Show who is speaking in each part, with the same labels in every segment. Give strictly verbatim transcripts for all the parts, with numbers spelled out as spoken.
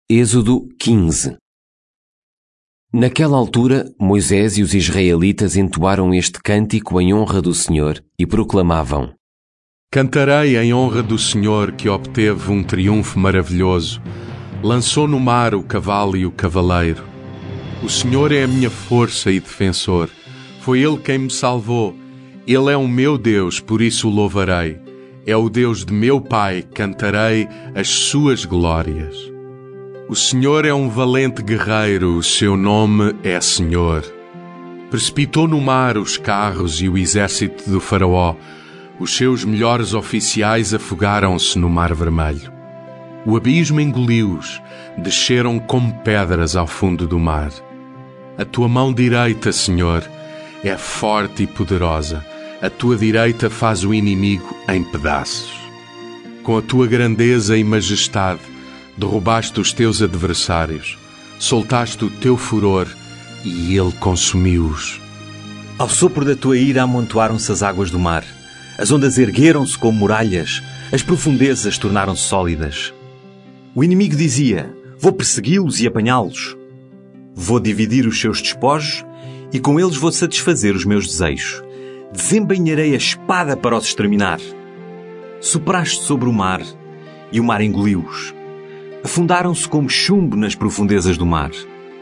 Speaker 1: Êxodo quinze. Naquela altura, Moisés e os israelitas entoaram este cântico em honra do Senhor e proclamavam:
Speaker 2: Cantarei em honra do Senhor, que obteve um triunfo maravilhoso. Lançou no mar o cavalo e o cavaleiro. O Senhor é a minha força e defensor. Foi Ele quem me salvou. Ele é o meu Deus, por isso o louvarei. É o Deus de meu Pai, cantarei as suas glórias. O Senhor é um valente guerreiro, o seu nome é Senhor. Precipitou no mar os carros e o exército do faraó. Os seus melhores oficiais afogaram-se no mar vermelho. O abismo engoliu-os, desceram como pedras ao fundo do mar. A tua mão direita, Senhor, é forte e poderosa. A tua direita faz o inimigo em pedaços. Com a tua grandeza e majestade, derrubaste os teus adversários, soltaste o teu furor e ele consumiu-os.
Speaker 3: Ao sopro da tua ira amontoaram-se as águas do mar. As ondas ergueram-se como muralhas, as profundezas tornaram-se sólidas. O inimigo dizia: vou persegui-los e apanhá-los. Vou dividir os seus despojos e com eles vou satisfazer os meus desejos. Desembainharei a espada para os exterminar. Sopraste sobre o mar e o mar engoliu-os. Afundaram-se como chumbo nas profundezas do mar.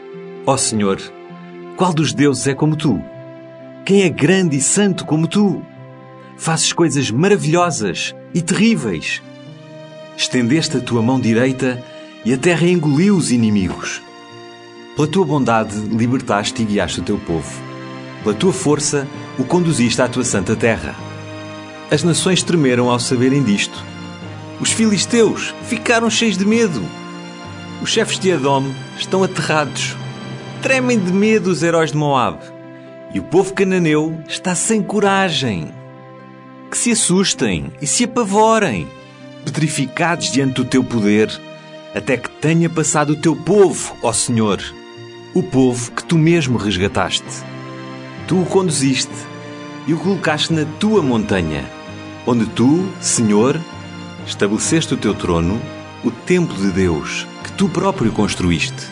Speaker 3: Ó Senhor, qual dos deuses é como tu? Quem é grande e santo como tu? Fazes coisas maravilhosas e terríveis. Estendeste a tua mão direita e a terra engoliu os inimigos. Pela tua bondade libertaste e guiaste o teu povo. Pela tua força o conduziste à tua santa terra. As nações tremeram ao saberem disto. Os filisteus ficaram cheios de medo. Os chefes de Edom estão aterrados. Tremem de medo os heróis de Moabe. E o povo cananeu está sem coragem. Que se assustem e se apavorem, petrificados diante do teu poder, até que tenha passado o teu povo, ó Senhor, o povo que tu mesmo resgataste. Tu o conduziste e o colocaste na tua montanha, onde tu, Senhor, estabeleceste o teu trono, o templo de Deus, que tu próprio construíste.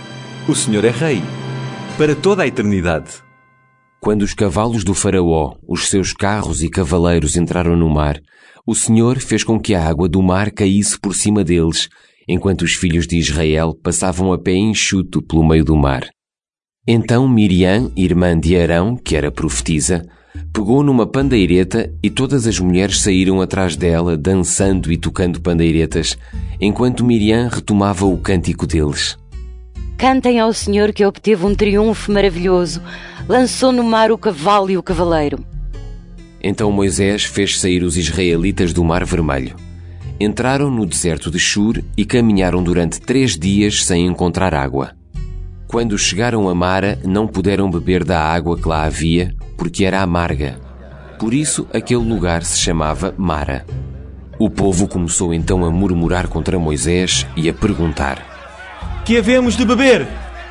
Speaker 3: O Senhor é Rei, para toda a eternidade.
Speaker 1: Quando os cavalos do faraó, os seus carros e cavaleiros entraram no mar, o Senhor fez com que a água do mar caísse por cima deles, enquanto os filhos de Israel passavam a pé enxuto pelo meio do mar. Então Miriam, irmã de Arão, que era profetisa, pegou numa pandeireta e todas as mulheres saíram atrás dela, dançando e tocando pandeiretas, enquanto Miriam retomava o cântico deles.
Speaker 4: Cantem ao Senhor, que obteve um triunfo maravilhoso, lançou no mar o cavalo e o cavaleiro.
Speaker 1: Então Moisés fez sair os israelitas do Mar Vermelho. Entraram no deserto de Shur e caminharam durante três dias sem encontrar água. Quando chegaram a Mara, não puderam beber da água que lá havia, porque era amarga. Por isso, aquele lugar se chamava Mara. O povo começou então a murmurar contra Moisés e a perguntar:
Speaker 5: que havemos de beber?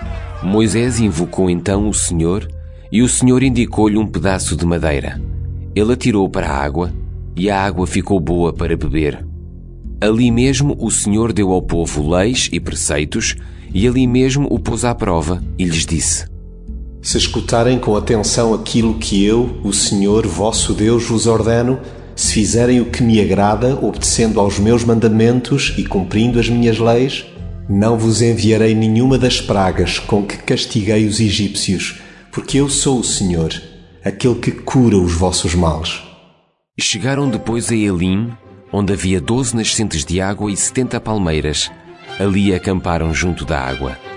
Speaker 1: Moisés invocou então o Senhor, e o Senhor indicou-lhe um pedaço de madeira. Ele atirou para a água, e a água ficou boa para beber. Ali mesmo o Senhor deu ao povo leis e preceitos, e ali mesmo o pôs à prova, e lhes disse:
Speaker 6: se escutarem com atenção aquilo que eu, o Senhor, vosso Deus, vos ordeno, se fizerem o que me agrada, obedecendo aos meus mandamentos e cumprindo as minhas leis, não vos enviarei nenhuma das pragas com que castiguei os egípcios, porque eu sou o Senhor, aquele que cura os vossos males.
Speaker 1: E chegaram depois a Elim, onde havia doze nascentes de água e setenta palmeiras. Ali acamparam junto da água.